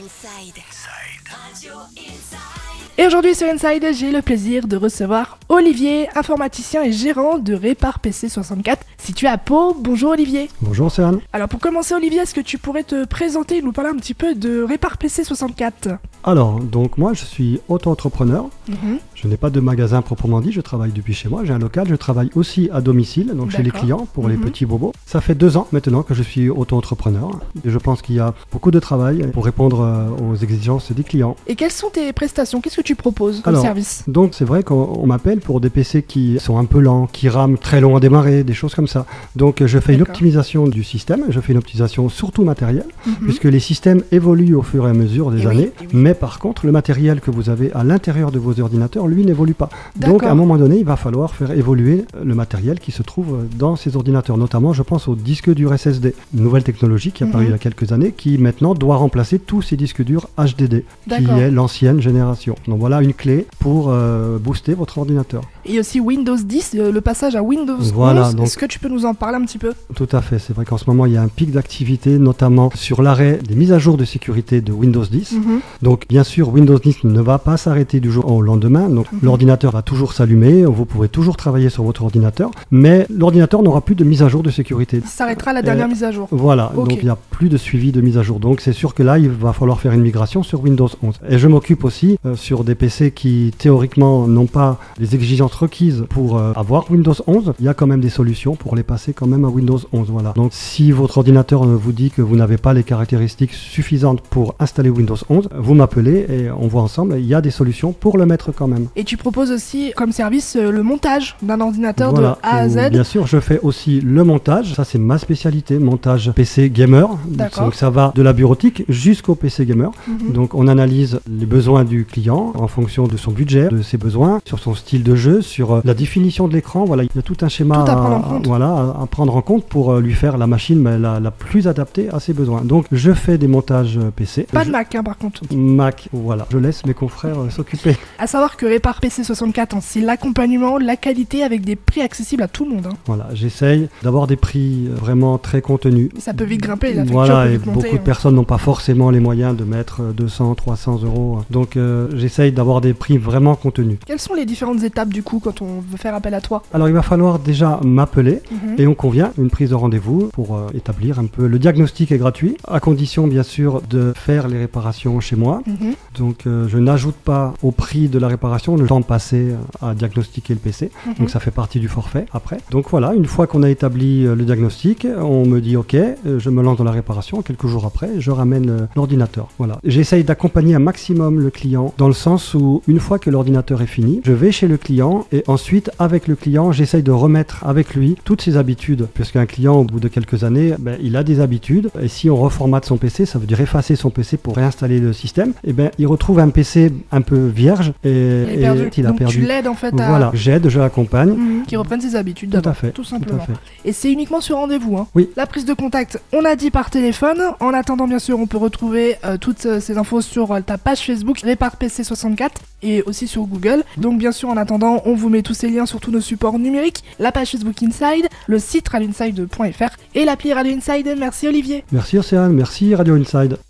Inside. Radio Inside. Et aujourd'hui sur Inside, j'ai le plaisir de recevoir Olivier, informaticien et gérant de Répar PC 64, situé à Pau. Bonjour Olivier. Bonjour Océane. Alors pour commencer Olivier, est-ce que tu pourrais te présenter et nous parler un petit peu de Répar PC 64 ? Alors, donc moi je suis auto-entrepreneur. Je n'ai pas de magasin proprement dit, je travaille depuis chez moi, j'ai un local, je travaille aussi à domicile, donc chez les clients pour les petits bobos. Ça fait 2 ans maintenant que je suis auto-entrepreneur et je pense qu'il y a beaucoup de travail pour répondre aux exigences des clients. Et quelles sont tes prestations ? Qu'est-ce que tu proposes comme service ? Donc c'est vrai qu'on m'appelle pour des PC qui sont un peu lents, qui rament très long à démarrer, des choses comme ça. Donc je fais une optimisation du système, je fais une optimisation surtout matérielle, puisque les systèmes évoluent au fur et à mesure des années, mais par contre le matériel que vous avez à l'intérieur de vos ordinateurs, lui, n'évolue pas. Donc à un moment donné, il va falloir faire évoluer le matériel qui se trouve dans ces ordinateurs, notamment je pense au disque dur SSD, une nouvelle technologie qui est apparue il y a quelques années, qui maintenant doit remplacer tous ces disques durs HDD, qui est l'ancienne génération. Donc voilà une clé pour booster votre ordinateur. Et aussi Windows 10, le passage à Windows 11, donc, est-ce que tu peux nous en parler un petit peu ? Tout à fait, c'est vrai qu'en ce moment il y a un pic d'activité, notamment sur l'arrêt des mises à jour de sécurité de Windows 10. Donc bien sûr Windows 10 ne va pas s'arrêter du jour au lendemain, donc l'ordinateur va toujours s'allumer, vous pourrez toujours travailler sur votre ordinateur, mais l'ordinateur n'aura plus de mise à jour de sécurité. Il s'arrêtera à la dernière mise à jour. Voilà, donc il n'y a plus de suivi de mise à jour, donc c'est sûr que là il va falloir faire une migration sur Windows 11. Et je m'occupe aussi sur des PC qui théoriquement n'ont pas les exigences requises pour avoir Windows 11, il y a quand même des solutions pour les passer quand même à Windows 11. Voilà. Donc si votre ordinateur vous dit que vous n'avez pas les caractéristiques suffisantes pour installer Windows 11, vous m'appelez et on voit ensemble, il y a des solutions pour le mettre quand même. Et tu proposes aussi comme service le montage d'un ordinateur de A à Z. Bien sûr, je fais aussi le montage, ça c'est ma spécialité, montage PC gamer. Donc ça va de la bureautique jusqu'au PC gamer. Donc on analyse les besoins du client en fonction de son budget, de ses besoins, sur son style de jeu, sur la définition de l'écran. Voilà, il y a tout un schéma à prendre en compte pour lui faire la machine la plus adaptée à ses besoins. Donc je fais des montages PC. Pas de Mac par contre. Mac, voilà. Je laisse mes confrères s'occuper. À savoir que Répar PC 64, c'est l'accompagnement, la qualité avec des prix accessibles à tout le monde. Voilà, j'essaye d'avoir des prix vraiment très contenus. Ça peut vite grimper, la facture voilà, peut et vite monter, beaucoup de personnes n'ont pas forcément les moyens de mettre 200, 300 euros. Donc j'essaye d'avoir des prix vraiment contenus. Quelles sont les différentes étapes du coup quand on veut faire appel à toi ? Alors il va falloir déjà m'appeler et on convient une prise de rendez-vous pour établir un peu. Le diagnostic est gratuit, à condition bien sûr de faire les réparations chez moi. Donc je n'ajoute pas au prix de la réparation le temps passé à diagnostiquer le PC. Donc ça fait partie du forfait après. Donc voilà, une fois qu'on a établi le diagnostic, on me dit ok, je me lance dans la réparation. Quelques jours après, je ramène l'ordinateur. Voilà. J'essaye d'accompagner un maximum le client dans le sens où une fois que l'ordinateur est fini, je vais chez le client et ensuite avec le client, j'essaye de remettre avec lui toutes ses habitudes. Puisqu'un client au bout de quelques années, il a des habitudes et si on reformate son PC, ça veut dire effacer son PC pour réinstaller le système, et il retrouve un PC un peu vierge et il a perdu. Donc tu l'aides en fait à... Voilà, j'aide, je l'accompagne. Qui reprenne ses habitudes tout à fait, tout simplement. Tout à fait. Et c'est uniquement sur rendez-vous. Oui. La prise de contact, on a dit par téléphone. En attendant, bien sûr, on peut retrouver toutes ces infos sur ta page Facebook Répar PC 64 et aussi sur Google. Donc bien sûr, en attendant, on vous met tous ces liens sur tous nos supports numériques, la page Facebook Inside, le site radioinside.fr et l'appli Radio Inside. Merci Olivier. Merci Océane, merci Radio Inside.